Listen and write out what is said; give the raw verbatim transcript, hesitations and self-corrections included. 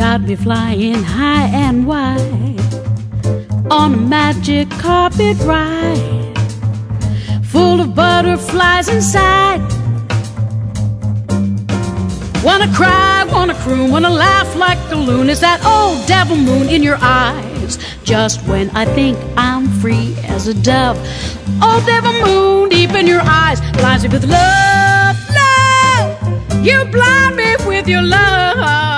got me flying high and wide on a magic carpet ride, full of butterflies inside. Wanna cry, wanna croon, wanna laugh like a loon. It's that old devil moon in your eyes. Just when I think I'm free as a dove, old devil moon deep in your eyes blinds me with love, love. You blind me with your love.